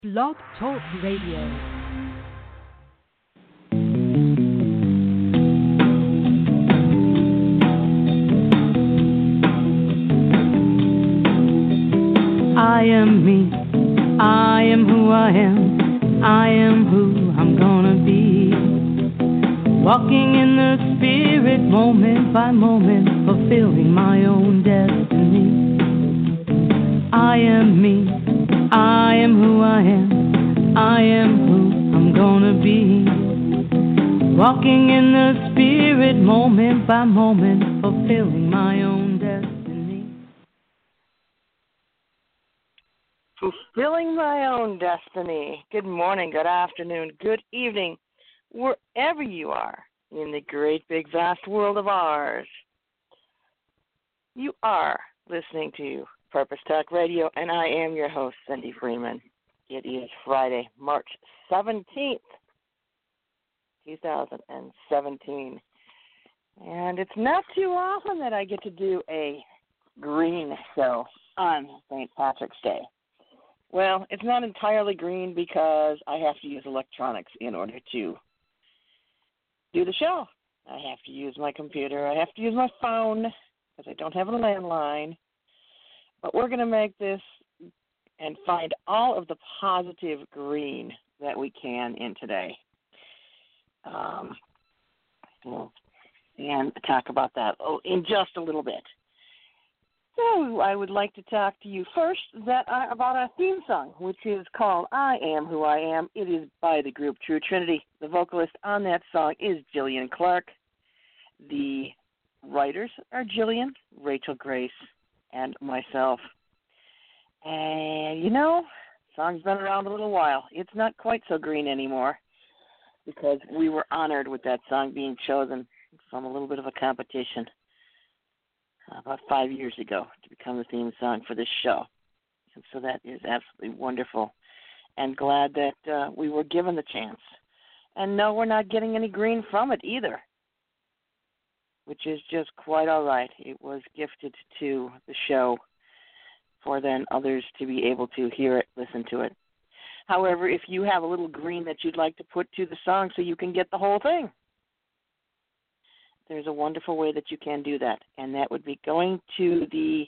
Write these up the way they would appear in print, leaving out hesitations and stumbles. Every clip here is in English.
Blog Talk Radio. I am me, I am who I am, I am who I'm gonna be. Walking in the spirit moment by moment, fulfilling my own destiny. I am me, I am who I am, I am who I'm gonna be. Walking in the spirit moment by moment, fulfilling my own destiny. Fulfilling my own destiny. Good morning, good afternoon, good evening, wherever you are in the great big vast world of ours. You are listening to Purpose Talk Radio, and I am your host, Cindy Freeman. It is Friday, March 17th, 2017. And it's not too often that I get to do a green show on St. Patrick's Day. Well, it's not entirely green because I have to use electronics in order to do the show. I have to use my computer. I have to use my phone because I don't have a landline. But we're going to make this and find all of the positive green that we can in today. And talk about that in just a little bit. So I would like to talk to you first about our theme song, which is called I Am Who I Am. It is by the group True Trinity. The vocalist on that song is Jillian Clark. The writers are Jillian, Rachel Grace, and myself. And, the song's been around a little while. It's not quite so green anymore because we were honored with that song being chosen from a little bit of a competition about 5 years ago to become the theme song for this show. And so that is absolutely wonderful and glad that we were given the chance. And no, we're not getting any green from it either, which is just quite all right. It was gifted to the show for then others to be able to hear it, listen to it. However, if you have a little green that you'd like to put to the song so you can get the whole thing, there's a wonderful way that you can do that, and that would be going to the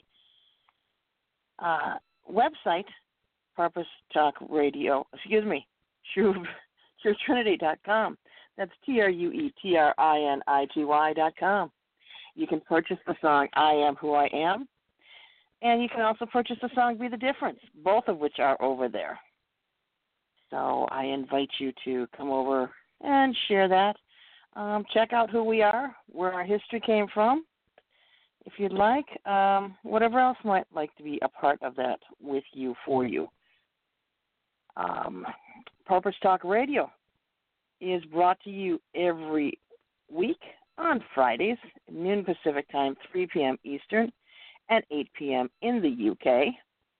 website, TrueTrinity.com. That's TrueTrinity.com. You can purchase the song I Am Who I Am, and you can also purchase the song Be the Difference, both of which are over there. So I invite you to come over and share that. Check out who we are, where our history came from, if you'd like. Whatever else might like to be a part of that with you, for you. Purpose Talk Radio is brought to you every week on Fridays, noon Pacific time, 3 p.m. Eastern, and 8 p.m. in the UK.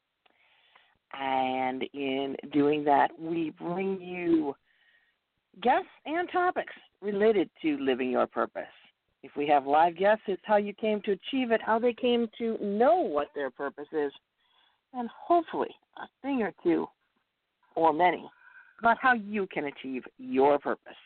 And in doing that, we bring you guests and topics related to living your purpose. If we have live guests, it's how you came to achieve it, how they came to know what their purpose is, and hopefully a thing or two, or many, about how you can achieve your purpose.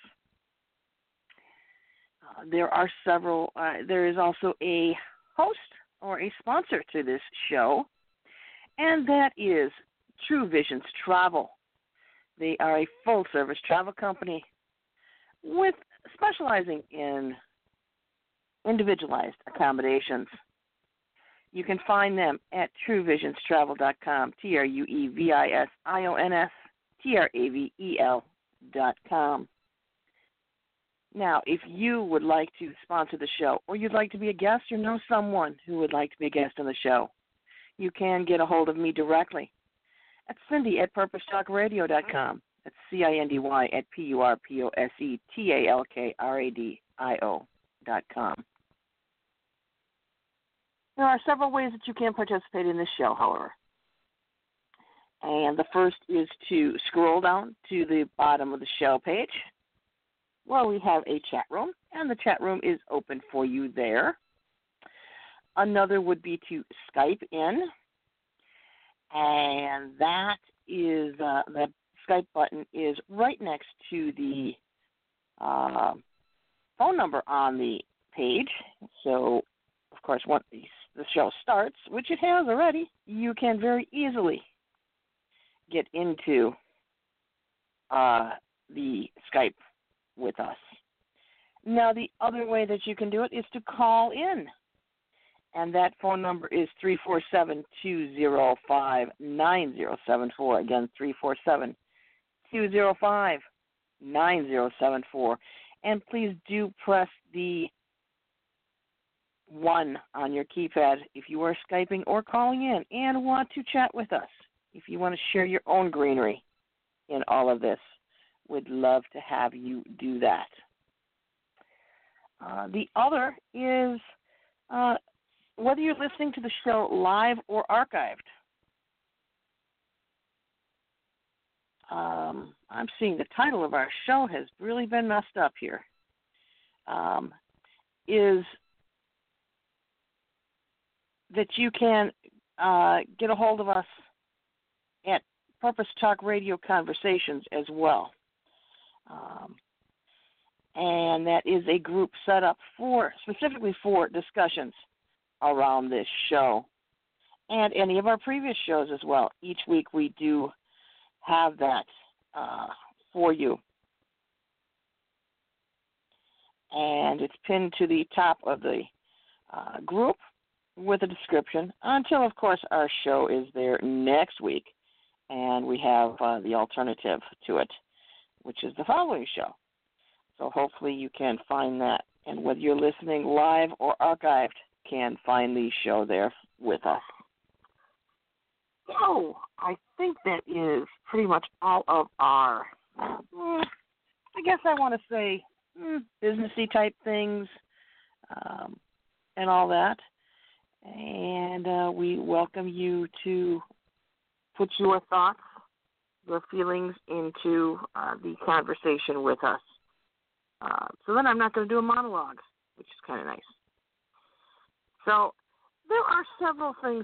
There are several. There is also a host or a sponsor to this show, and that is True Visions Travel. They are a full-service travel company with specializing in individualized accommodations. You can find them at TrueVisionsTravel.com, TrueVisionstravel.com. Now, if you would like to sponsor the show, or you'd like to be a guest, or know someone who would like to be a guest on the show, you can get a hold of me directly at Cindy at PurposeTalkRadio.com. That's CINDY at PURPOSETALKRADIO.com. There are several ways that you can participate in this show, however. And the first is to scroll down to the bottom of the show page where we have a chat room, and the chat room is open for you there. Another would be to Skype in, and that that Skype button is right next to the phone number on the page. So, of course, once the show starts, which it has already, you can very easily get into the Skype with us. Now, the other way that you can do it is to call in, and that phone number is 347-205-9074. Again, 347-205-9074. And please do press the 1 on your keypad if you are Skyping or calling in and want to chat with us. If you want to share your own greenery in all of this, we'd love to have you do that. The other is whether you're listening to the show live or archived. I'm seeing the title of our show has really been messed up here. Is that you can get a hold of us at Purpose Talk Radio Conversations as well. And that is a group set up specifically for discussions around this show and any of our previous shows as well. Each week we do have that for you. And it's pinned to the top of the group with a description until, of course, our show is there next week. And we have the alternative to it, which is the following show. So hopefully you can find that. And whether you're listening live or archived, can find the show there with us. So I think that is pretty much all of our, I guess I want to say, businessy type things and all that. And we welcome you to put your thoughts, your feelings into the conversation with us. So then I'm not going to do a monologue, which is kind of nice. So there are several things.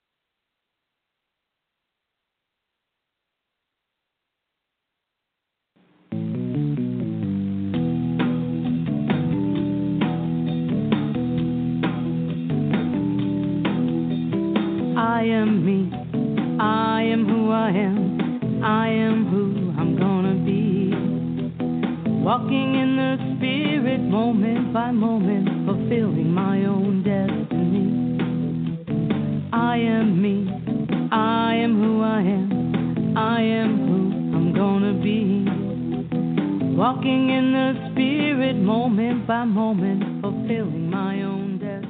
I am me. I am who I am. I am who I'm gonna be. Walking in the spirit, moment by moment, fulfilling my own destiny. I am me. I am who I am. I am who I'm gonna be. Walking in the spirit, moment by moment, fulfilling my own destiny.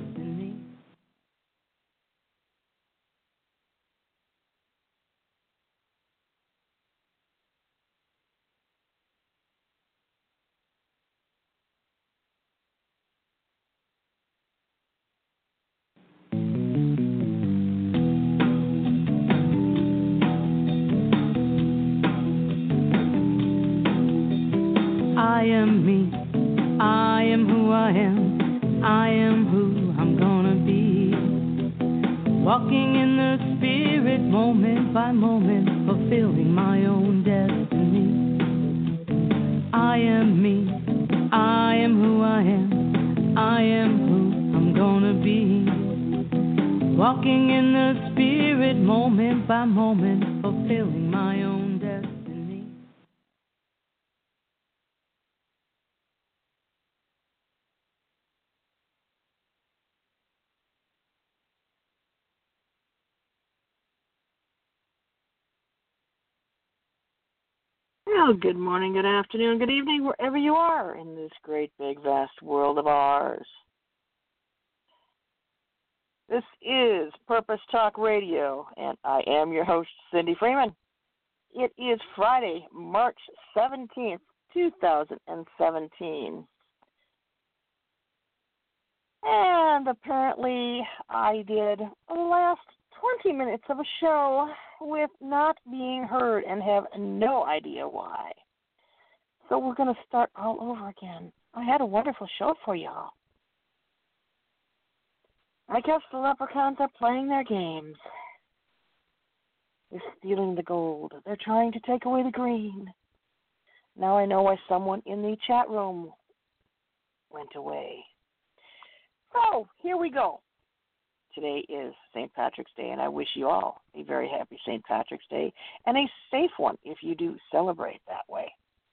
I am me. I am who I am. I am who I'm gonna be. Walking in the spirit, moment by moment, fulfilling my own destiny. I am me. I am who I am. I am who I'm gonna be. Walking in the spirit, moment by moment, fulfilling my own destiny. Well, good morning, good afternoon, good evening, wherever you are in this great, big, vast world of ours. This is Purpose Talk Radio, and I am your host, Cindy Freeman. It is Friday, March 17th, 2017. And apparently I did the last 20 minutes of a show with not being heard and have no idea why. So we're going to start all over again. I had a wonderful show for y'all. I guess the leprechauns are playing their games. is stealing the gold. They're trying to take away the green. Now I know why someone in the chat room went away. So, here we go. Today is St. Patrick's Day, and I wish you all a very happy St. Patrick's Day and a safe one if you do celebrate that way.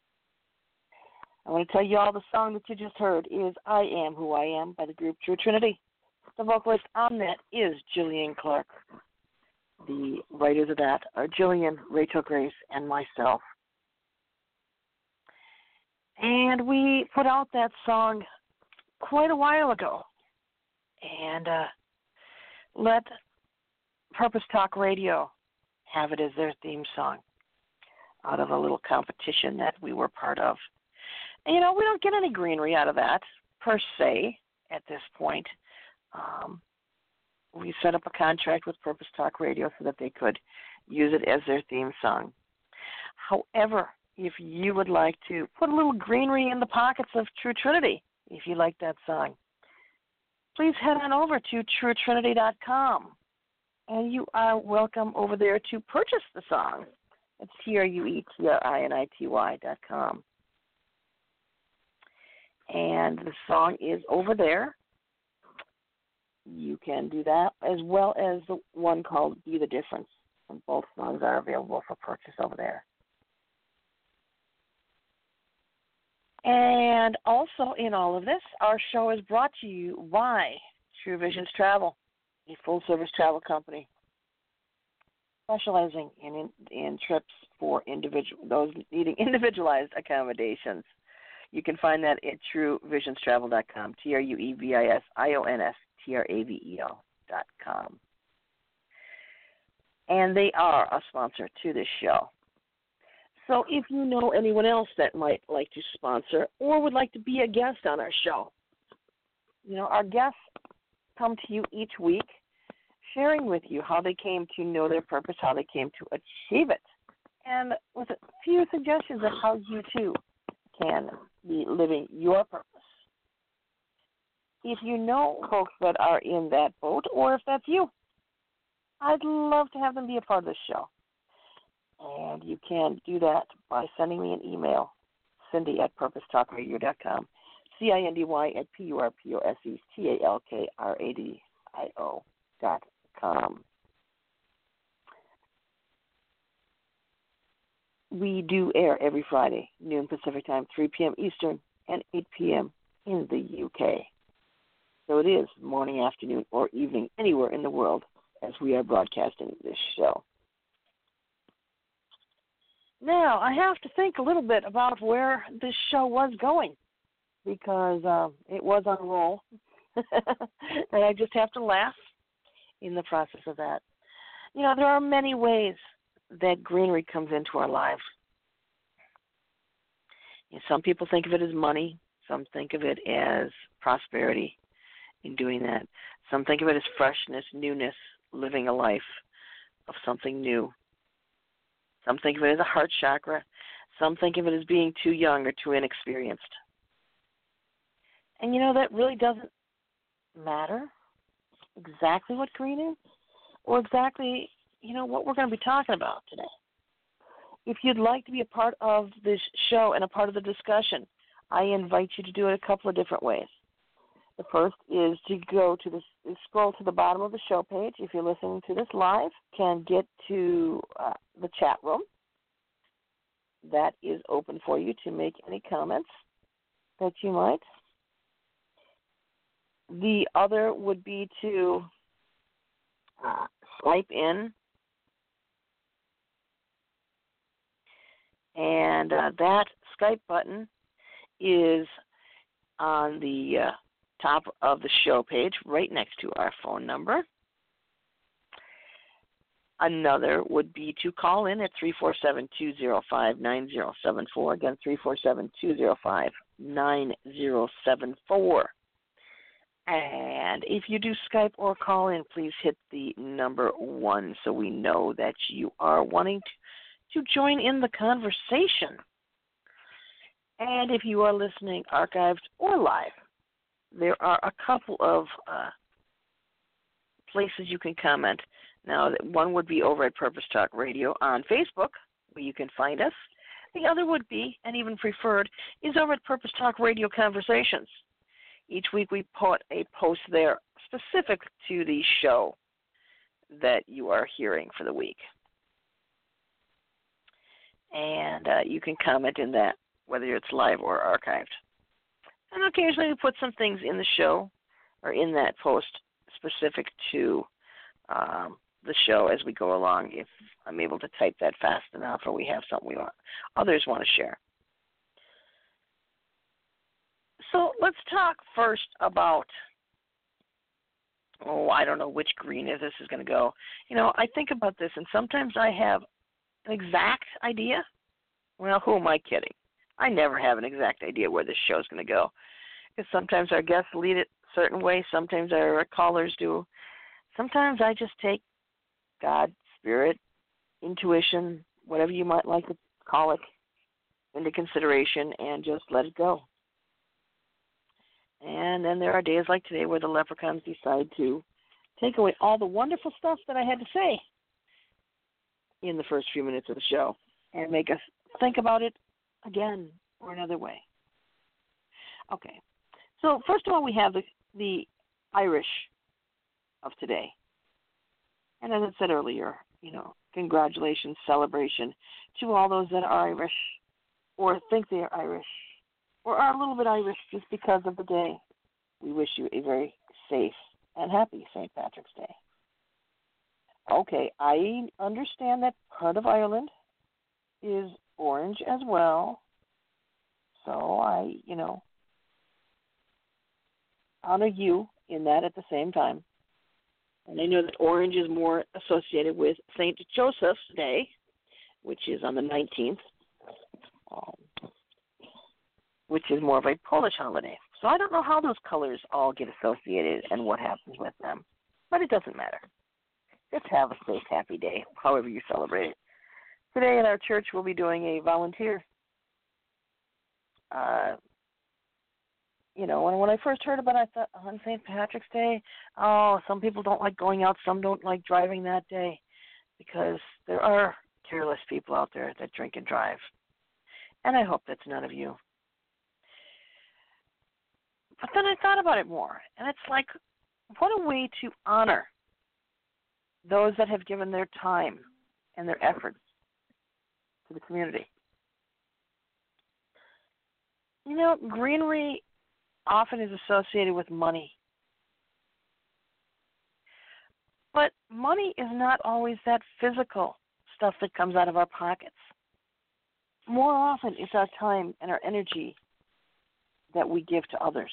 I want to tell you all the song that you just heard is I Am Who I Am by the group True Trinity. The vocalist on that is Jillian Clark. The writers of that are Jillian, Rachel Grace, and myself. And we put out that song quite a while ago. And let Purpose Talk Radio have it as their theme song out of a little competition that we were part of. And, you know, we don't get any greenery out of that, per se, at this point. We set up a contract with Purpose Talk Radio so that they could use it as their theme song. However, if you would like to put a little greenery in the pockets of True Trinity, if you like that song, please head on over to truetrinity.com, and you are welcome over there to purchase the song. It's truetrinity.com. And the song is over there. You can do that, as well as the one called Be the Difference. And both songs are available for purchase over there. And also in all of this, our show is brought to you by True Visions Travel, a full-service travel company specializing in trips for those needing individualized accommodations. You can find that at truevisionstravel.com, truevisionstravel.com. And they are a sponsor to this show. So if you know anyone else that might like to sponsor or would like to be a guest on our show, you know, our guests come to you each week sharing with you how they came to know their purpose, how they came to achieve it, and with a few suggestions of how you too can be living your purpose. If you know folks that are in that boat, or if that's you, I'd love to have them be a part of this show. And you can do that by sending me an email, Cindy@purposetalkradio.com, Cindy@purposetalkradio.com. We do air every Friday, noon Pacific Time, 3 p.m. Eastern, and 8 p.m. in the UK. So it is morning, afternoon, or evening anywhere in the world as we are broadcasting this show. Now, I have to think a little bit about where this show was going because it was on a roll, and I just have to laugh in the process of that. You know, there are many ways that greenery comes into our lives. You know, some people think of it as money. Some think of it as prosperity in doing that. Some think of it as freshness, newness, living a life of something new. Some think of it as a heart chakra. Some think of it as being too young or too inexperienced. And, you know, that really doesn't matter exactly what green is or exactly, you know, what we're going to be talking about today. If you'd like to be a part of this show and a part of the discussion, I invite you to do it a couple of different ways. The first is to go to scroll to the bottom of the show page. If you're listening to this live, can get to the chat room. That is open for you to make any comments that you might. The other would be to Skype in. And that Skype button is on the top of the show page, right next to our phone number. Another would be to call in at 347-205-9074. Again, 347-205-9074. And if you do Skype or call in, please hit the number 1 so we know that you are wanting to join in the conversation. And if you are listening archived or live, there are a couple of places you can comment Now, one would be over at Purpose Talk Radio on Facebook, where you can find us. The other would be, and even preferred, is over at Purpose Talk Radio Conversations. Each week we put a post there specific to the show that you are hearing for the week. And you can comment in that, whether it's live or archived. And occasionally we put some things in the show or in that post specific to the show as we go along, if I'm able to type that fast enough or we have something others want to share. So let's talk first about, I don't know which green this is going to go. I think about this, and sometimes I have an exact idea. Well, who am I kidding? I never have an exact idea where this show is going to go. Because sometimes our guests lead it a certain way, sometimes our callers do. Sometimes I just take God, spirit, intuition, whatever you might like to call it, into consideration and just let it go. And then there are days like today where the leprechauns decide to take away all the wonderful stuff that I had to say in the first few minutes of the show and make us think about it again or another way. Okay. So first of all, we have the Irish of today. And as I said earlier, congratulations, celebration to all those that are Irish or think they are Irish or are a little bit Irish just because of the day. We wish you a very safe and happy St. Patrick's Day. Okay, I understand that part of Ireland is orange as well. So I, honor you in that at the same time. And I know that orange is more associated with St. Joseph's Day, which is on the 19th, which is more of a Polish holiday. So I don't know how those colors all get associated and what happens with them, but it doesn't matter. Just have a safe, happy day, however you celebrate it. Today in our church, we'll be doing a volunteer. When I first heard about it, I thought, on St. Patrick's Day, some people don't like going out, some don't like driving that day, because there are careless people out there that drink and drive. And I hope that's none of you. But then I thought about it more, and it's like, what a way to honor those that have given their time and their efforts to the community. Greenery often is associated with money. But money is not always that physical stuff that comes out of our pockets. More often, it's our time and our energy that we give to others.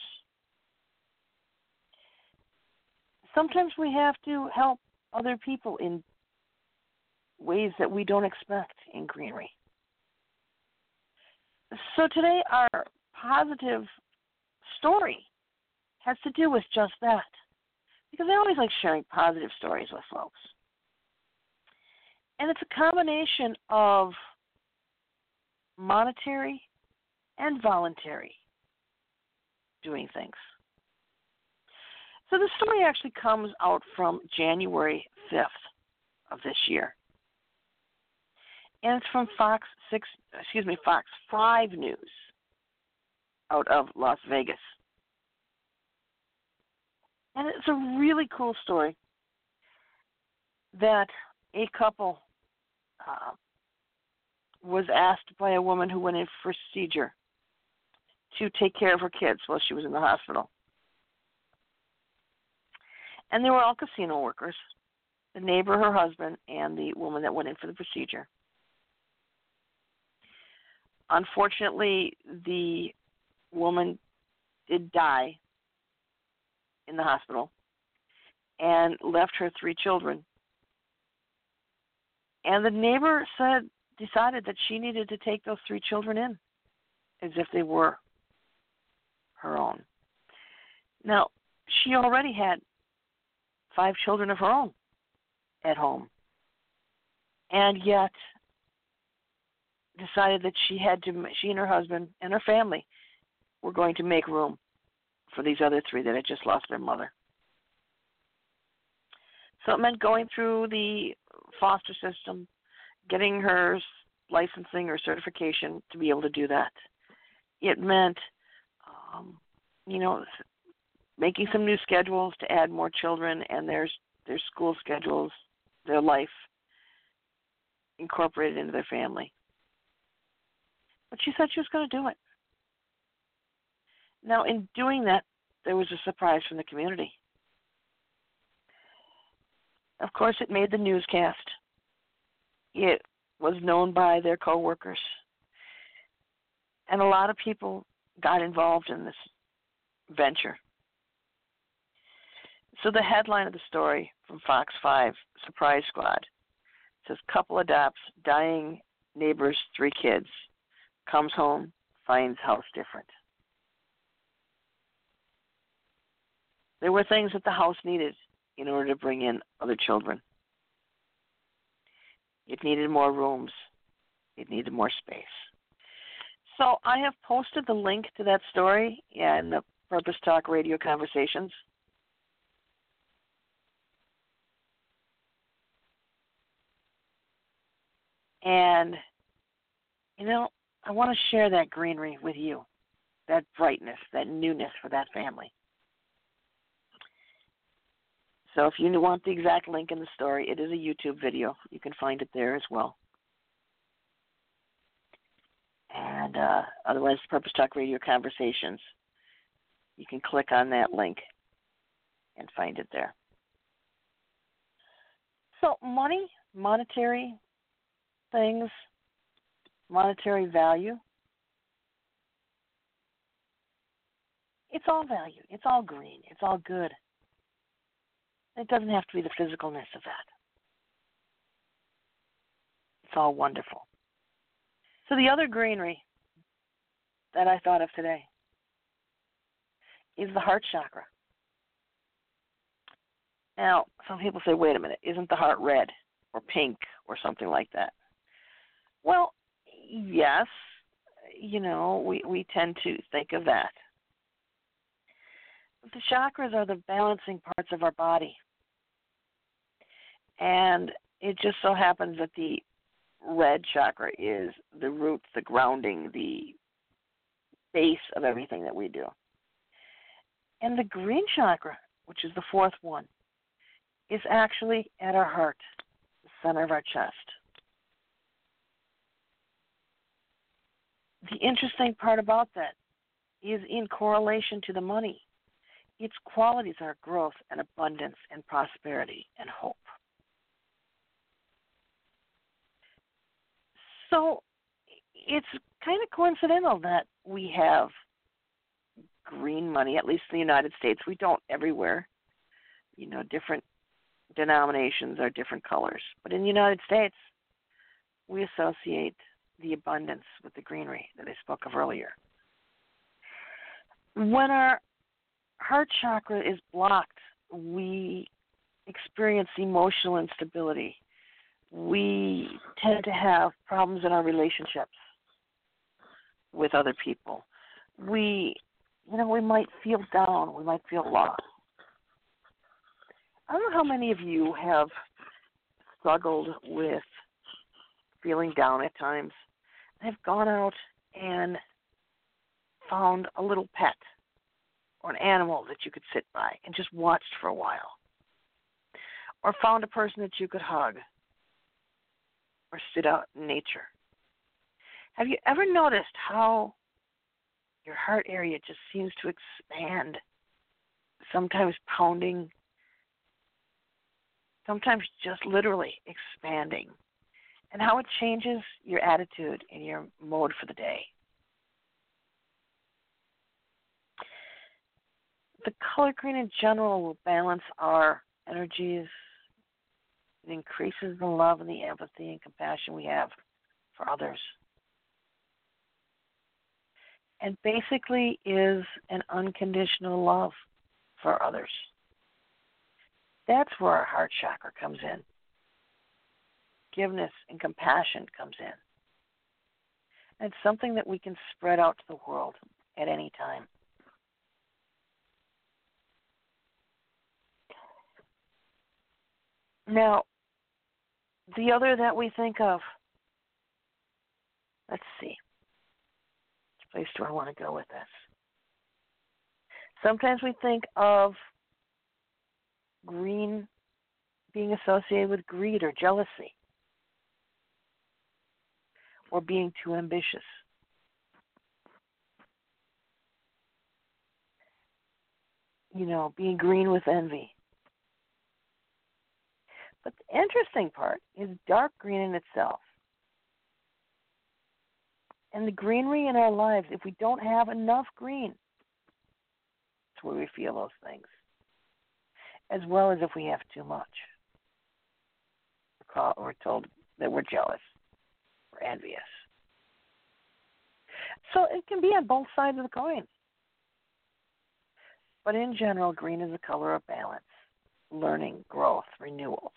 Sometimes we have to help other people in ways that we don't expect in greenery. So today, our positive story has to do with just that, because I always like sharing positive stories with folks. And it's a combination of monetary and voluntary doing things. So the story actually comes out from January 5th of this year. And it's from Fox 5 News out of Las Vegas. And it's a really cool story that a couple was asked by a woman who went in for procedure to take care of her kids while she was in the hospital. And they were all casino workers, the neighbor, her husband, and the woman that went in for the procedure. Unfortunately, the woman did die in the hospital and left her 3 children. And the neighbor decided that she needed to take those 3 children in as if they were her own. Now, she already had 5 children of her own at home, and yet decided that she and her husband and her family were going to make room for these other 3 that had just lost their mother. So it meant going through the foster system, getting her licensing or certification to be able to do that. It meant, making some new schedules to add more children and their school schedules, their life incorporated into their family. But she said she was going to do it. Now, in doing that, there was a surprise from the community. Of course, it made the newscast. It was known by their coworkers. And a lot of people got involved in this venture. So the headline of the story from Fox 5, Surprise Squad, says, couple adopts dying neighbor's 3 kids, comes home, finds house different. There were things that the house needed in order to bring in other children. It needed more rooms. It needed more space. So I have posted the link to that story in the Purpose Talk Radio Conversations. And, I want to share that greenery with you, that brightness, that newness for that family. So if you want the exact link in the story, it is a YouTube video. You can find it there as well. And otherwise, Purpose Talk Radio Conversations, you can click on that link and find it there. So money, monetary things, monetary value, it's all value. It's all green. It's all good. It doesn't have to be the physicalness of that. It's all wonderful. So the other greenery that I thought of today is the heart chakra. Now, some people say, wait a minute, isn't the heart red or pink or something like that? Well, yes, we tend to think of that. But the chakras are the balancing parts of our body. And it just so happens that the red chakra is the root, the grounding, the base of everything that we do. And the green chakra, which is the 4th one, is actually at our heart, the center of our chest. The interesting part about that is in correlation to the money. Its qualities are growth and abundance and prosperity and hope. So it's kind of coincidental that we have green money, at least in the United States. We don't everywhere. Different denominations are different colors. But in the United States, we associate the abundance with the greenery that I spoke of earlier. When our heart chakra is blocked, we experience emotional instability. We tend to have problems in our relationships with other people. We might feel down. We might feel lost. I don't know how many of you have struggled with feeling down at times. Have gone out and found a little pet or an animal that you could sit by and just watched for a while. Or found a person that you could hug or sit out in nature. Have you ever noticed how your heart area just seems to expand, sometimes pounding, sometimes just literally expanding, and how it changes your attitude and your mode for the day? The color green in general will balance our energies. It increases the love and the empathy and compassion we have for others. And basically is an unconditional love for others. That's where our heart chakra comes in. Forgiveness and compassion comes in. And it's something that we can spread out to the world at any time. Now, the other that we think of, let's see, which place do I want to go with this? Sometimes we think of green being associated with greed or jealousy, or being too ambitious. Being green with envy. But the interesting part is dark green in itself. And the greenery in our lives, if we don't have enough green, that's where we feel those things. As well as if we have too much. We're told that we're jealous. We're envious. So it can be on both sides of the coin. But in general, green is a color of balance, learning, growth, renewals.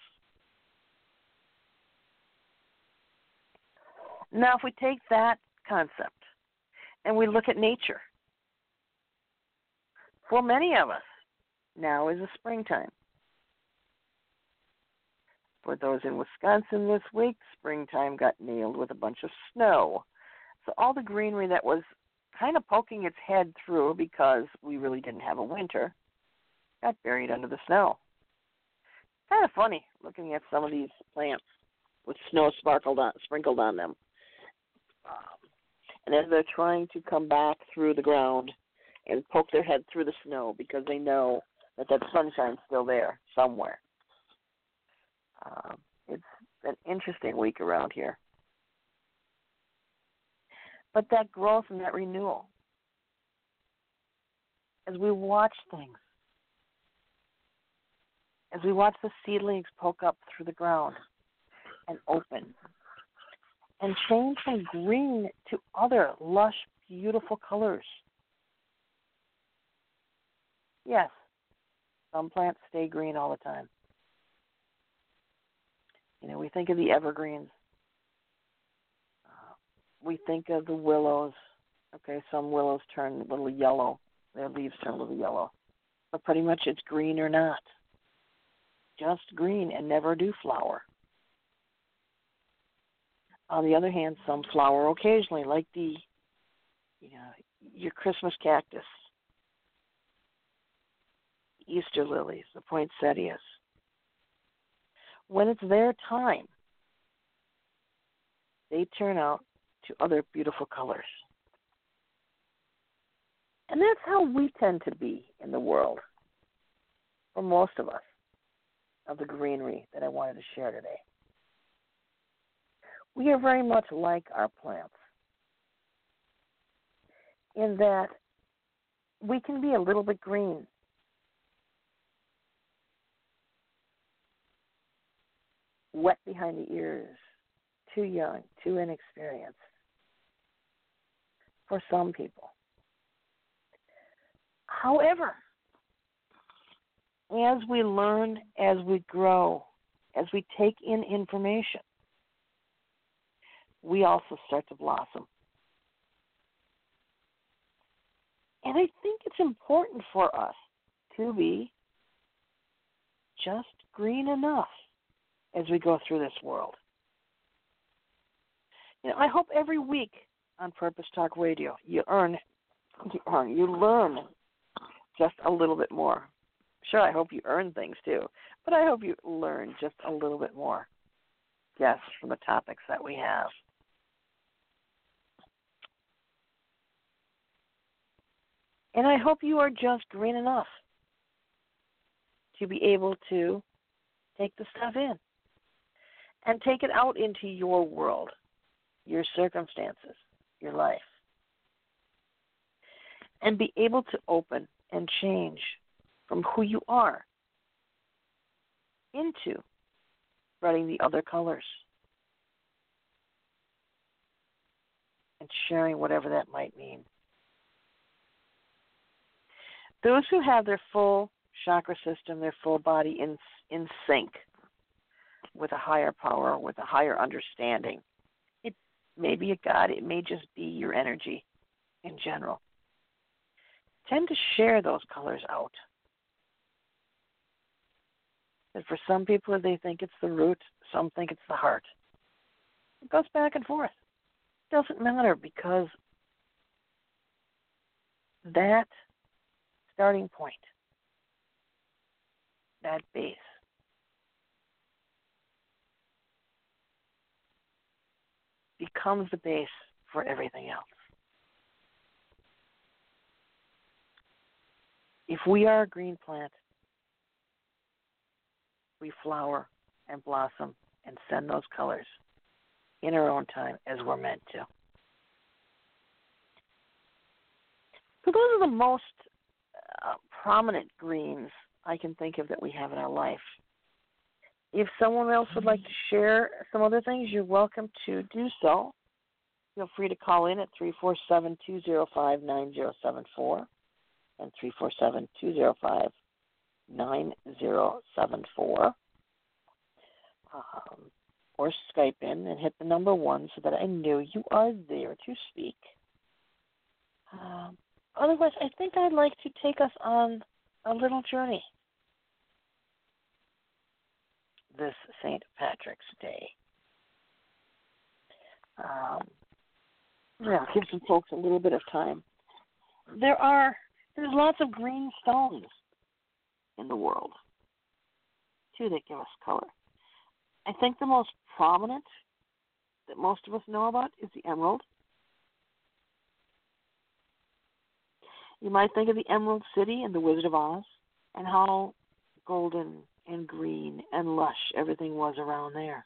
Now, if we take that concept and we look at nature, for many of us, now is the springtime. For those in Wisconsin this week, springtime got nailed with a bunch of snow. So all the greenery that was kind of poking its head through because we really didn't have a winter got buried under the snow. Kind of funny looking at some of these plants with snow sprinkled on them. And as they're trying to come back through the ground and poke their head through the snow because they know that sunshine's still there somewhere. It's an interesting week around here. But that growth and that renewal, as we watch things, as we watch the seedlings poke up through the ground and open and change from green to other lush, beautiful colors. Yes, some plants stay green all the time. We think of the evergreens. We think of the willows. Okay, some willows turn a little yellow. Their leaves turn a little yellow. But pretty much it's green or not. Just green and never do flower. On the other hand, some flower occasionally, like your Christmas cactus, Easter lilies, the poinsettias. When it's their time, they turn out to other beautiful colors. And that's how we tend to be in the world, for most of us, of the greenery that I wanted to share today. We are very much like our plants in that we can be a little bit green. Wet behind the ears, too young, too inexperienced for some people. However, as we learn, as we grow, as we take in information, we also start to blossom. And I think it's important for us to be just green enough as we go through this world. I hope every week on Purpose Talk Radio you learn just a little bit more. Sure, I hope you earn things too, but I hope you learn just a little bit more, yes, from the topics that we have. And I hope you are just green enough to be able to take the stuff in and take it out into your world, your circumstances, your life, and be able to open and change from who you are into spreading the other colors and sharing whatever that might mean. Those who have their full chakra system, their full body in sync with a higher power, with a higher understanding, it may be a God, it may just be your energy in general, tend to share those colors out. And for some people, they think it's the root. Some think it's the heart. It goes back and forth. It doesn't matter because that starting point, that base, becomes the base for everything else. If we are a green plant, we flower and blossom and send those colors in our own time as we're meant to. So those are the most prominent greens I can think of that we have in our life. If someone else would like to share some other things, you're welcome to do so. Feel free to call in at 347-205-9074 and 347-205-9074. Or Skype in and hit the number 1 so that I know you are there to speak. Otherwise, I think I'd like to take us on a little journey this St. Patrick's Day. Give some folks a little bit of time. There's lots of green stones in the world, too, that give us color. I think the most prominent that most of us know about is the emerald. You might think of the Emerald City in The Wizard of Oz and how golden and green and lush everything was around there.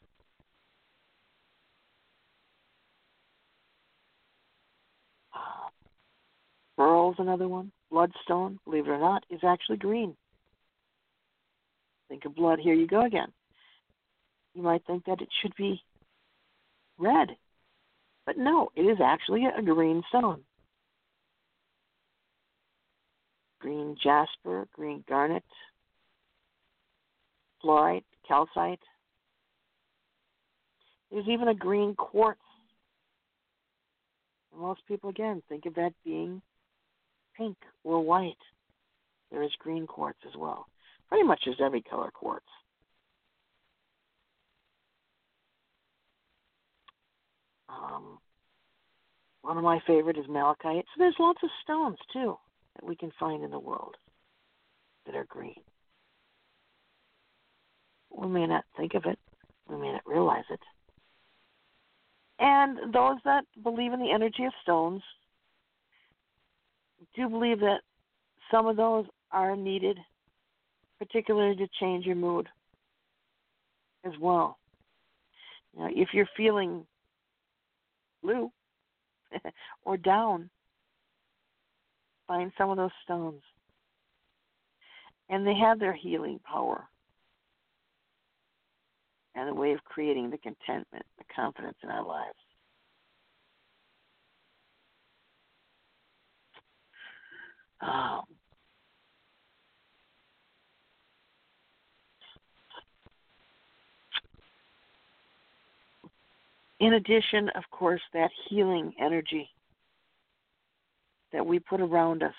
Beryl's another one. Bloodstone, believe it or not, is actually green. Think of blood, here you go again. You might think that it should be red, but no, it is actually a green stone. Green jasper, green garnet, fluorite, calcite. There's even a green quartz. And most people, again, think of that being pink or white. There is green quartz as well. Pretty much there's every color quartz. One of my favorite is malachite. So there's lots of stones, too, that we can find in the world that are green. We may not think of it. We may not realize it. And those that believe in the energy of stones do believe that some of those are needed, particularly to change your mood as well. Now, if you're feeling blue or down, find some of those stones. And they have their healing power and a way of creating the contentment, the confidence in our lives. In addition, of course, that healing energy that we put around us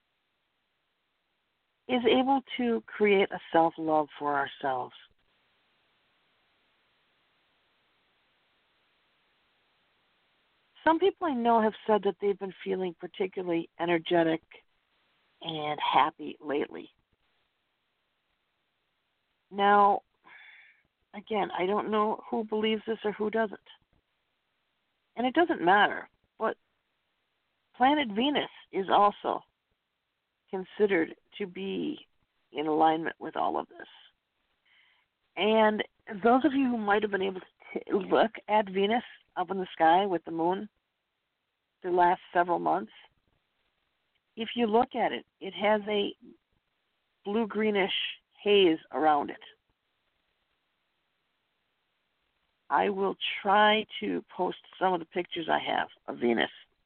is able to create a self-love for ourselves. Some people I know have said that they've been feeling particularly energetic and happy lately. Now, again, I don't know who believes this or who doesn't. And it doesn't matter, but planet Venus is also considered to be in alignment with all of this. And those of you who might have been able to look at Venus up in the sky with the moon the last several months, if you look at it, it has a blue-greenish haze around it. I will try to post some of the pictures I have of Venus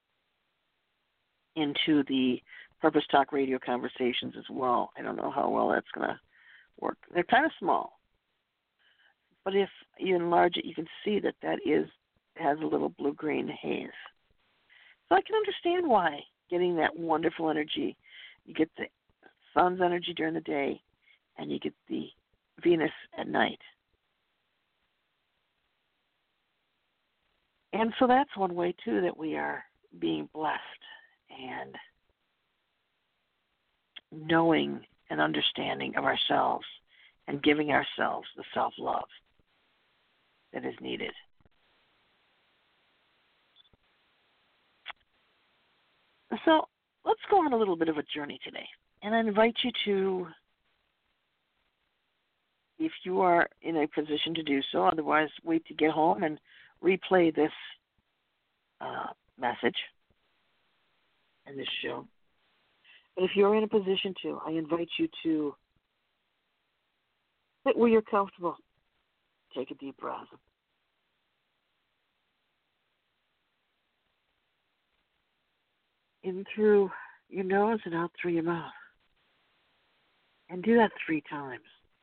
into the Purpose Talk Radio conversations as well. I don't know how well that's going to work. They're kind of small, but if you enlarge it, you can see that has a little blue-green haze. So I can understand why getting that wonderful energy. You get the sun's energy during the day, and you get the Venus at night. And so that's one way, too, that we are being blessed and knowing and understanding of ourselves and giving ourselves the self-love that is needed. So let's go on a little bit of a journey today. And I invite you to, if you are in a position to do so, otherwise wait to get home and replay this message and this show. But if you're in a position to, I invite you to sit where you're comfortable. Take a deep breath. In through your nose and out through your mouth. And do that 3 times.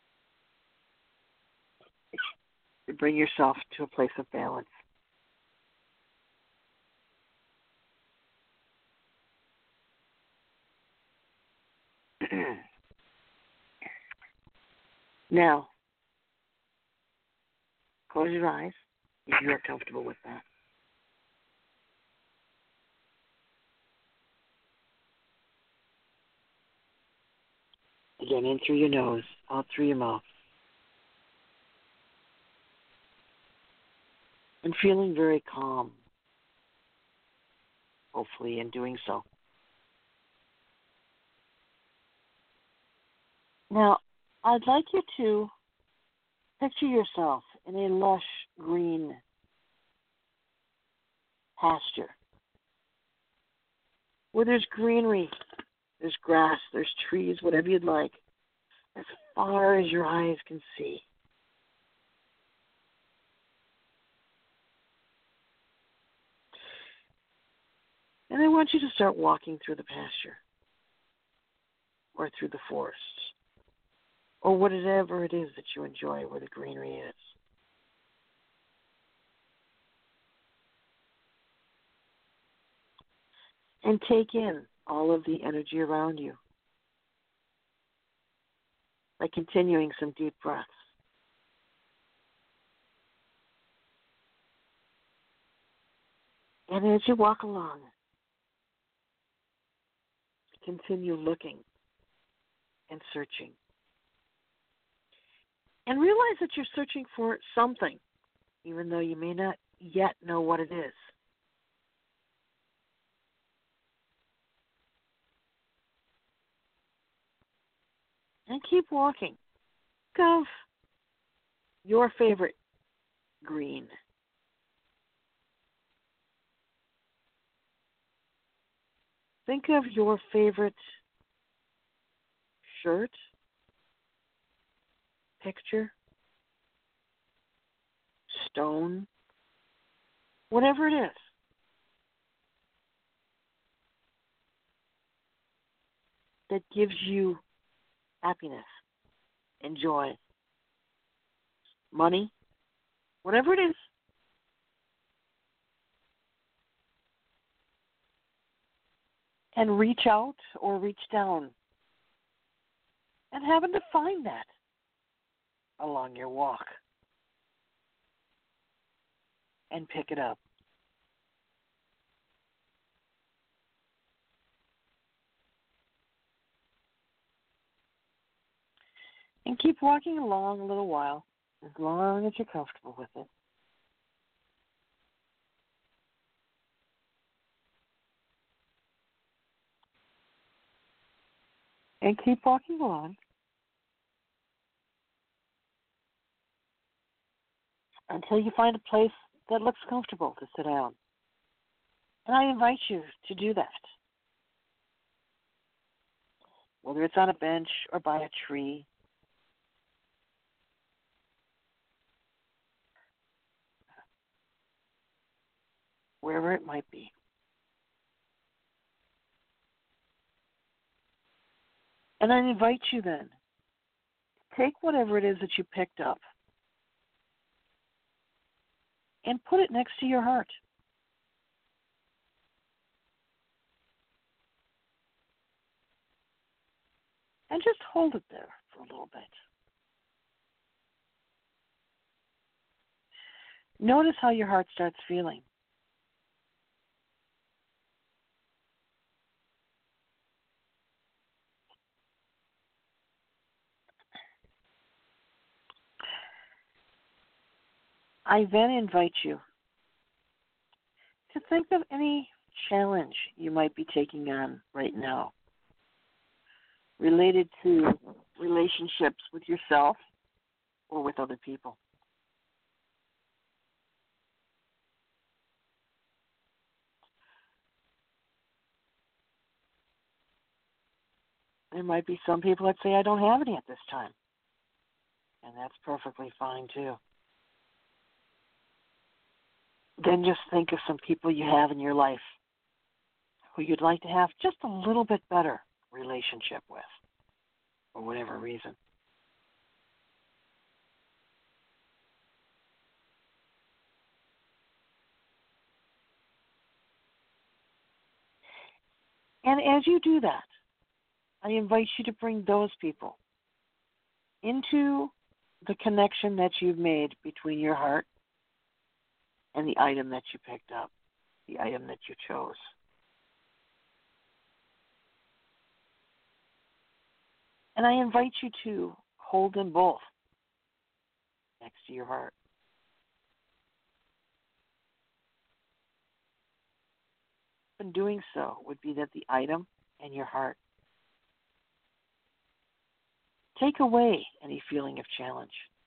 To bring yourself to a place of balance. Now, close your eyes if you are comfortable with that. Again, in through your nose, out through your mouth. And feeling very calm, hopefully, in doing so. Now, I'd like you to picture yourself in a lush green pasture where there's greenery, there's grass, there's trees, whatever you'd like, as far as your eyes can see. And I want you to start walking through the pasture or through the forest or whatever it is that you enjoy where the greenery is. And take in all of the energy around you by continuing some deep breaths. And as you walk along, continue looking and searching. And realize that you're searching for something, even though you may not yet know what it is. And keep walking. Think of your favorite green. Think of your favorite shirt, picture, stone, whatever it is. That gives you happiness and joy, money, whatever it is. And reach out or reach down and happen to find that along your walk and pick it up. And keep walking along a little while, as long as you're comfortable with it. And keep walking along until you find a place that looks comfortable to sit down. And I invite you to do that. Whether it's on a bench or by a tree. Wherever it might be. And I invite you then, take whatever it is that you picked up and put it next to your heart. And just hold it there for a little bit. Notice how your heart starts feeling. I then invite you to think of any challenge you might be taking on right now related to relationships with yourself or with other people. There might be some people that say, I don't have any at this time. And that's perfectly fine too. Then just think of some people you have in your life who you'd like to have just a little bit better relationship with, for whatever reason. And as you do that, I invite you to bring those people into the connection that you've made between your heart and the item that you picked up, the item that you chose. And I invite you to hold them both next to your heart. In doing so would be that the item and your heart take away any feeling of challenge.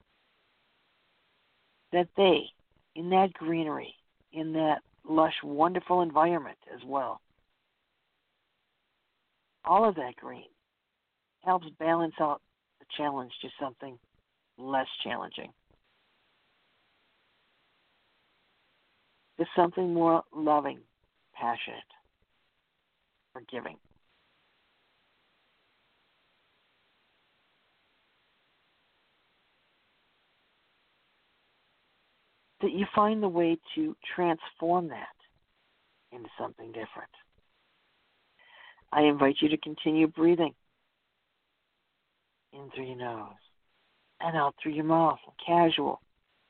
That they, in that greenery, in that lush, wonderful environment as well, all of that green helps balance out the challenge to something less challenging. To something more loving, passionate, forgiving. That you find the way to transform that into something different. I invite you to continue breathing in through your nose and out through your mouth, a casual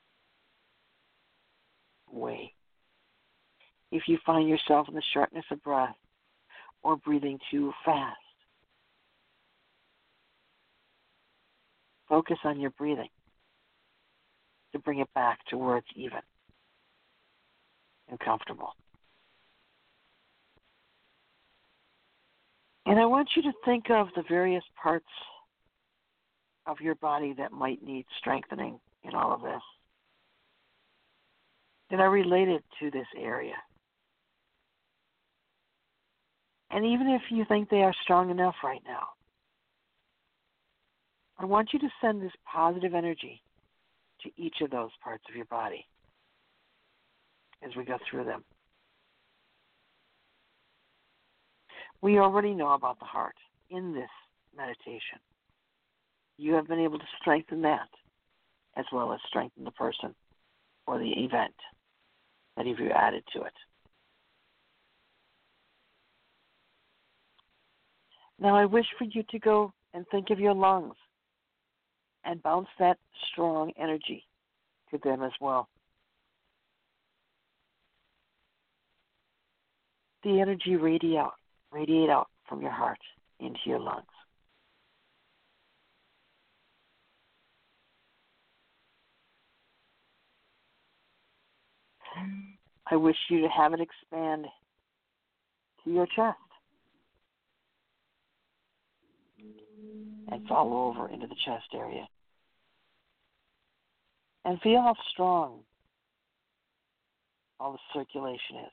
way. If you find yourself in the shortness of breath or breathing too fast, focus on your breathing to bring it back to where it's even and comfortable. And I want you to think of the various parts of your body that might need strengthening in all of this, that are related to this area. And even if you think they are strong enough right now, I want you to send this positive energy to each of those parts of your body as we go through them. We already know about the heart in this meditation. You have been able to strengthen that as well as strengthen the person or the event that you've added to it. Now I wish for you to go and think of your lungs and bounce that strong energy to them as well. The energy radiate out from your heart into your lungs. I wish you to have it expand to your chest and fall over into the chest area. And feel how strong all the circulation is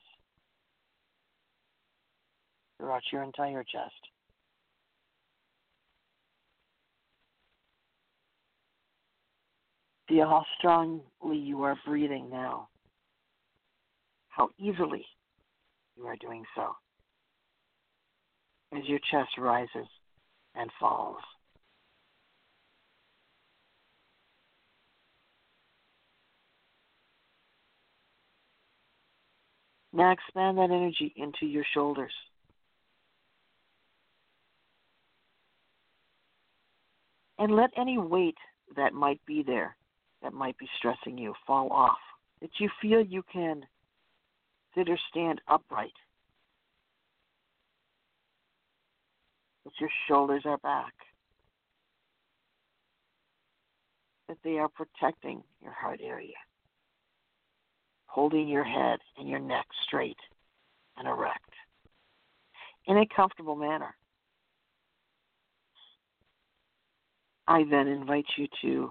throughout your entire chest. Feel how strongly you are breathing now, how easily you are doing so as your chest rises and falls. Now expand that energy into your shoulders. And let any weight that might be there, that might be stressing you, fall off that you feel you can sit or stand upright, that your shoulders are back, that they are protecting your heart area, holding your head and your neck straight and erect in a comfortable manner. I then invite you to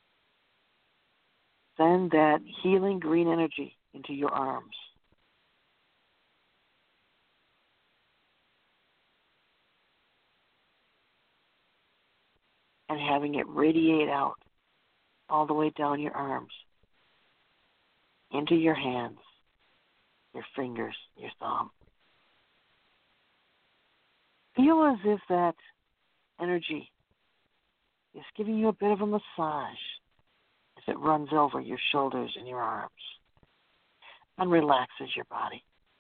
send that healing green energy into your arms. And having it radiate out all the way down your arms, into your hands, your fingers, your thumb. Feel as if that energy is giving you a bit of a massage as it runs over your shoulders and your arms and relaxes your body.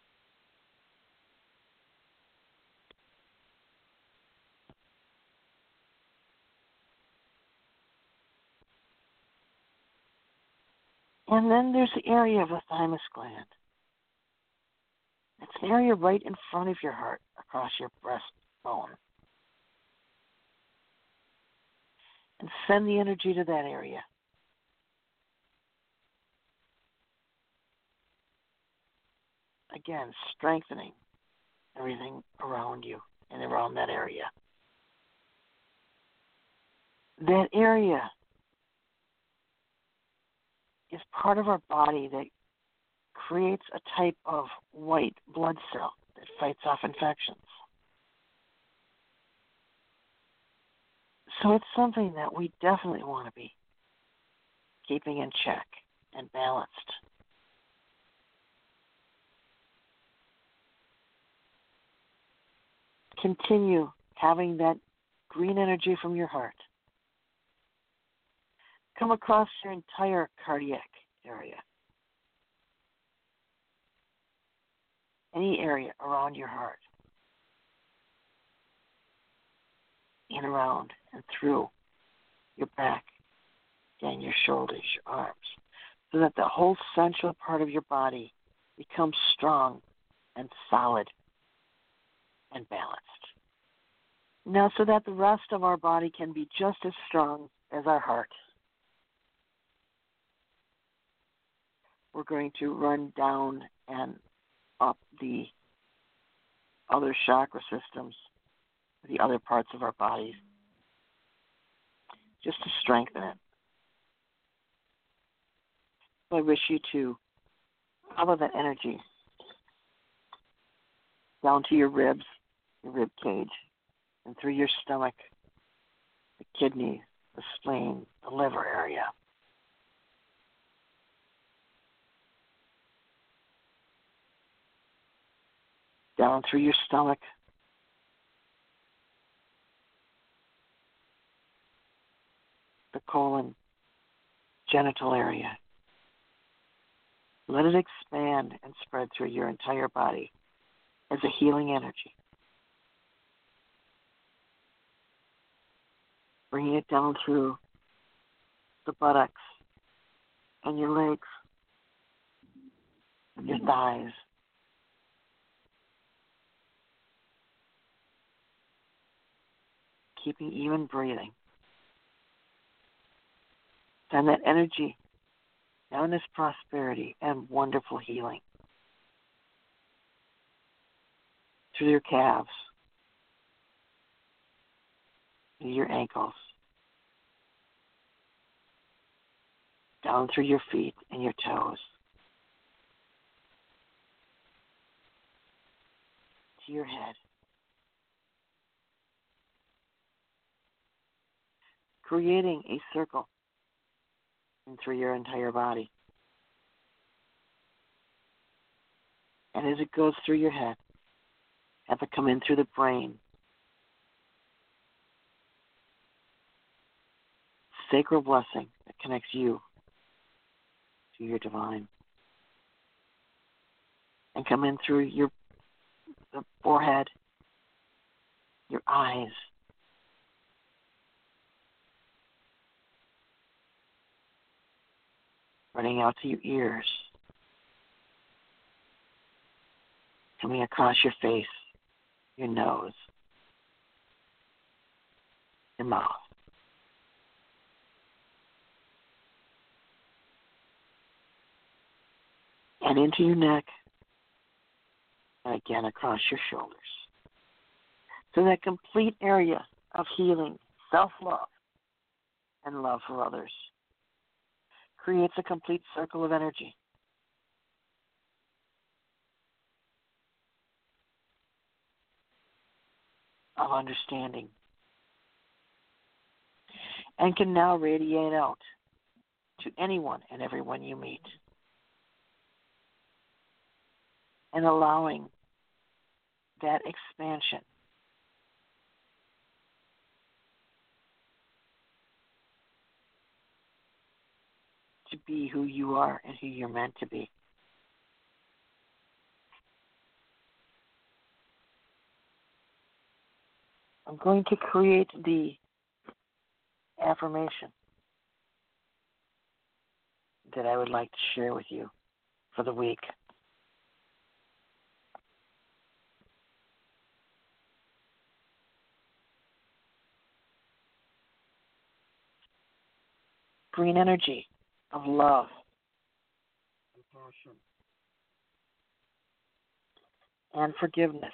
And then there's the area of the thymus gland. It's an area right in front of your heart, across your breastbone. And send the energy to that area. Again, strengthening everything around you and around that area. That area is part of our body that creates a type of white blood cell that fights off infections. So it's something that we definitely want to be keeping in check and balanced. Continue having that green energy from your heart come across your entire cardiac area. Any area around your heart. In, around, and through your back, and your shoulders, your arms, so that the whole central part of your body becomes strong and solid and balanced. Now, so that the rest of our body can be just as strong as our heart, we're going to run down and up the other chakra systems, the other parts of our bodies, just to strengthen it. So I wish you to follow that energy down to your ribs, your rib cage, and through your stomach, the kidney, the spleen, the liver area. Down through your stomach, the colon, genital area. Let it expand and spread through your entire body as a healing energy. Bringing it down through the buttocks and your legs, your thighs, keeping even breathing. Send that energy down this prosperity and wonderful healing through your calves, through your ankles, down through your feet and your toes, to your head, creating a circle and through your entire body. And as it goes through your head, have it come in through the brain. Sacred blessing that connects you to your divine. And come in through the forehead, your eyes, right running out to your ears, coming across your face, your nose, your mouth. And into your neck, and again across your shoulders. So that complete area of healing, self-love, and love for others creates a complete circle of energy. Of understanding. And can now radiate out to anyone and everyone you meet. And allowing that expansion to be who you are and who you're meant to be. I'm going to create the affirmation that I would like to share with you for the week. Green energy of love, compassion, and forgiveness.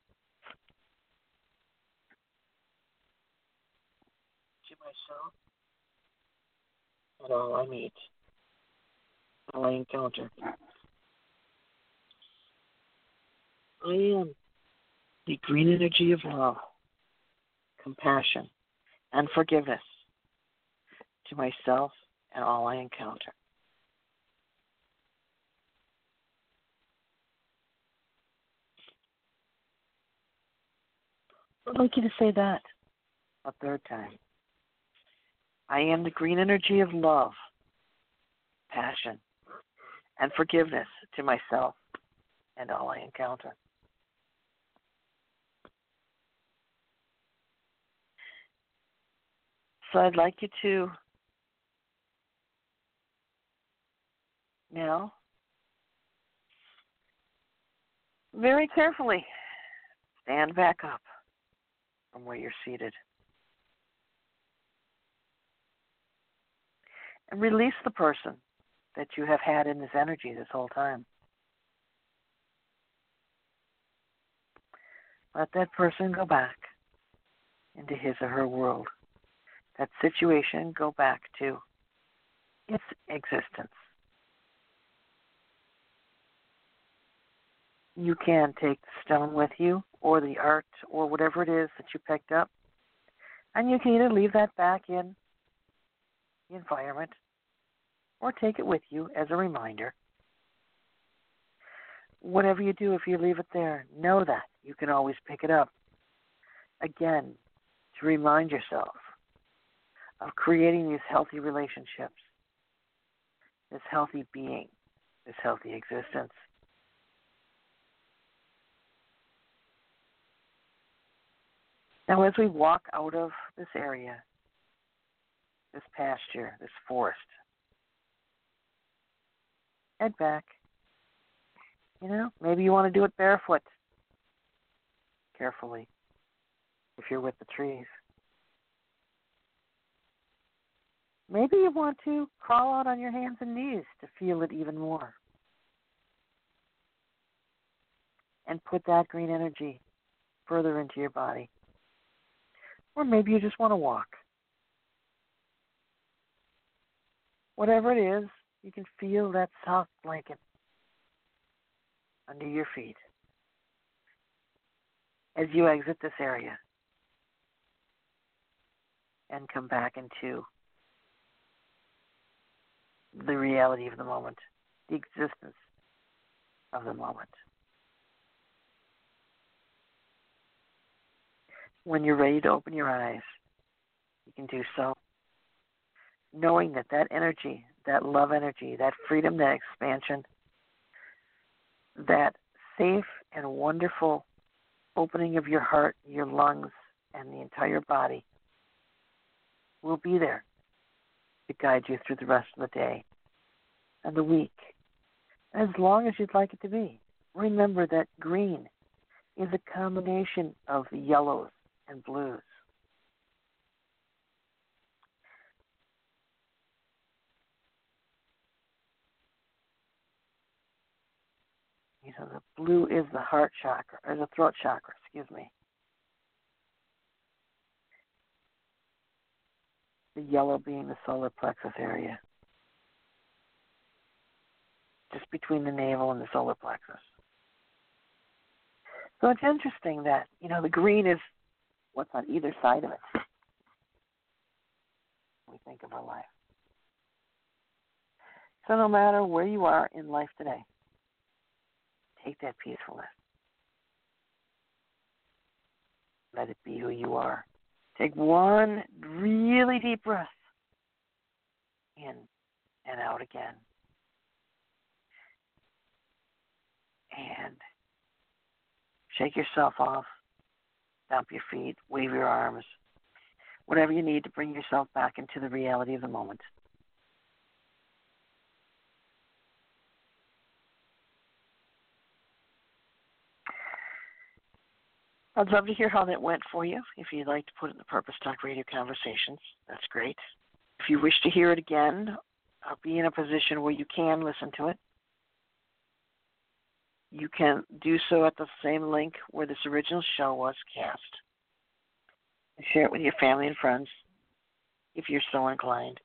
To myself and all I meet, all I encounter. I am the green energy of love, compassion, and forgiveness to myself and all I encounter. I'd like you to say that a third time. I am the green energy of love, passion, and forgiveness to myself and all I encounter. So I'd like you to now very carefully stand back up from where you're seated and release the person that you have had in this energy this whole time. Let that person go back into his or her world. That situation go back to its existence. You can take the stone with you or the art or whatever it is that you picked up, and you can either leave that back in the environment or take it with you as a reminder. Whatever you do, if you leave it there, know that you can always pick it up again to remind yourself of creating these healthy relationships, this healthy being, this healthy existence. Now, as we walk out of this area, this pasture, this forest, head back. Maybe you want to do it barefoot, carefully, if you're with the trees. Maybe you want to crawl out on your hands and knees to feel it even more. And put that green energy further into your body. Or maybe you just want to walk. Whatever it is, you can feel that soft blanket under your feet as you exit this area and come back into the reality of the moment, the existence of the moment. When you're ready to open your eyes, you can do so, knowing that that energy, that love energy, that freedom, that expansion, that safe and wonderful opening of your heart, your lungs, and the entire body will be there to guide you through the rest of the day and the weak, as long as you'd like it to be. Remember that green is a combination of yellows and blues. You know, the blue is the heart chakra, or the throat chakra, excuse me. The yellow being the solar plexus area, just between the navel and the solar plexus. So it's interesting that, you know, the green is what's on either side of it when we think of our life. So no matter where you are in life today, take that peacefulness. Let it be who you are. Take one really deep breath in and out again. And shake yourself off, stomp your feet, wave your arms, whatever you need to bring yourself back into the reality of the moment. I'd love to hear how that went for you. If you'd like to put it in the Purpose Talk Radio conversations, that's great. If you wish to hear it again, I'll be in a position where you can listen to it. You can do so at the same link where this original show was cast. And share it with your family and friends if you're so inclined.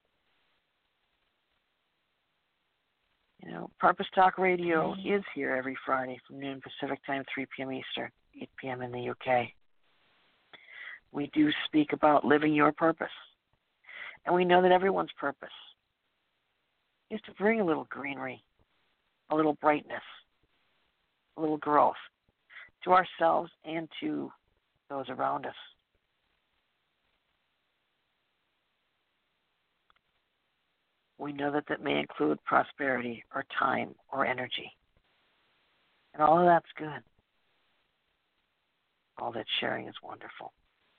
You know, Purpose Talk Radio is here every Friday from noon Pacific Time, 3 p.m. Eastern, 8 p.m. in the UK. We do speak about living your purpose. And we know that everyone's purpose is to bring a little greenery, a little brightness, a little growth to ourselves and to those around us. We know that that may include prosperity or time or energy. And all of that's good. All that sharing is wonderful.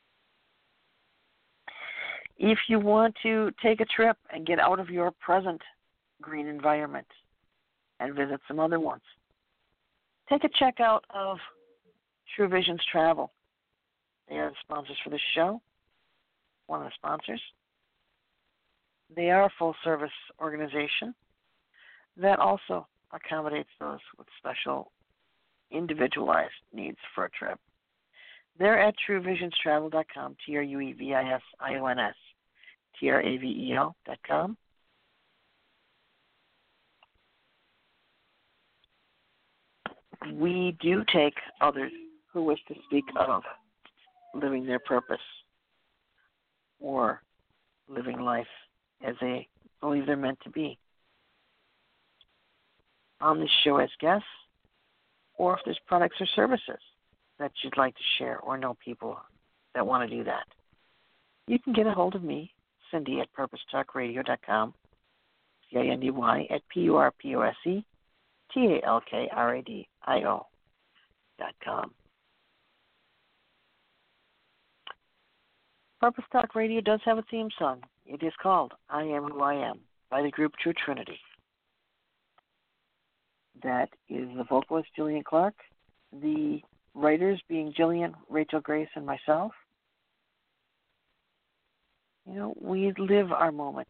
If you want to take a trip and get out of your present green environment and visit some other ones, take a check out of True Visions Travel. They are the sponsors for this show, one of the sponsors. They are a full-service organization that also accommodates those with special, individualized needs for a trip. They're at TrueVisionsTravel.com, TrueVisionsTravel.com. We do take others who wish to speak of living their purpose or living life as they believe they're meant to be on this show as guests, or if there's products or services that you'd like to share or know people that want to do that. You can get a hold of me, Cindy, at PurposeTalkRadio.com, CINDY at PurposeTalkradio.com. Purpose Talk Radio does have a theme song. It is called I Am Who I Am by the group True Trinity. That is the vocalist, Jillian Clark, the writers being Jillian, Rachel Grace, and myself. You know, we live our moment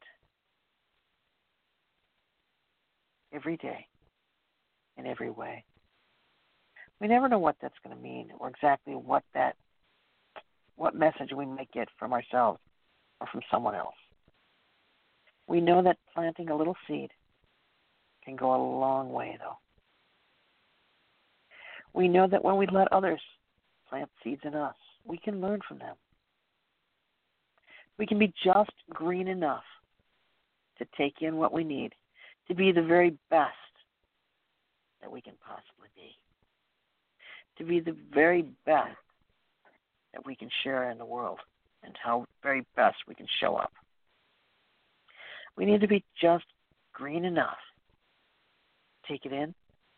every day in every way. We never know what that's going to mean or exactly what message we might get from ourselves or from someone else. We know that planting a little seed can go a long way, though. We know that when we let others plant seeds in us, we can learn from them. We can be just green enough to take in what we need, to be the very best that we can possibly be, to be the very best that we can share in the world, and how very best we can show up. We need to be just green enough to take it in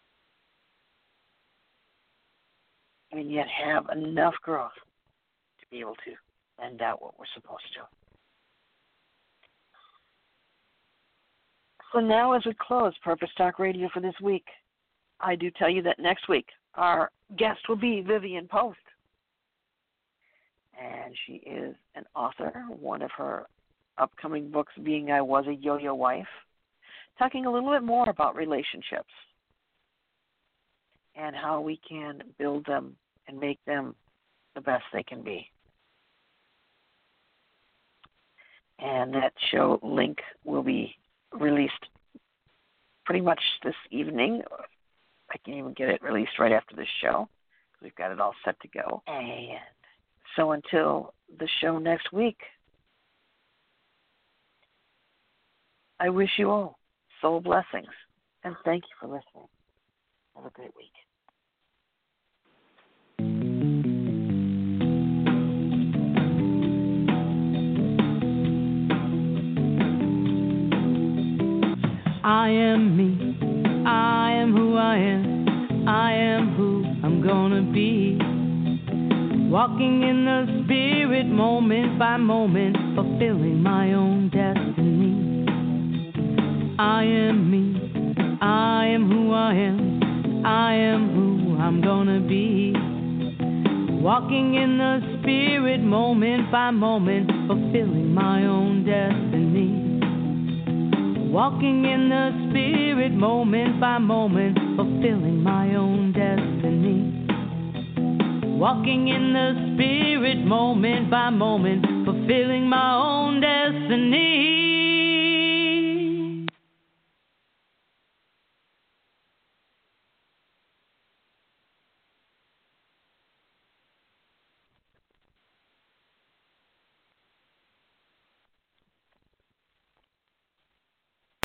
and yet have enough growth to be able to send out what we're supposed to. So now as we close Purpose Talk Radio for this week, I do tell you that next week our guest will be Vivian Post. And she is an author, one of her upcoming books being I Was a Yo-Yo Wife, talking a little bit more about relationships and how we can build them and make them the best they can be. And that show link will be released pretty much this evening. I can even get it released right after this show. We've got it all set to go. And so until the show next week, I wish you all soul blessings. And thank you for listening. Have a great week. I am me, I am who I am, I am who I'm gonna be. Walking in the spirit moment by moment, fulfilling my own destiny. I am me, I am who I am, I am who I'm gonna be. Walking in the spirit moment by moment, fulfilling my own destiny. Walking in the spirit moment by moment, fulfilling my own destiny. Walking in the spirit moment by moment, fulfilling my own destiny.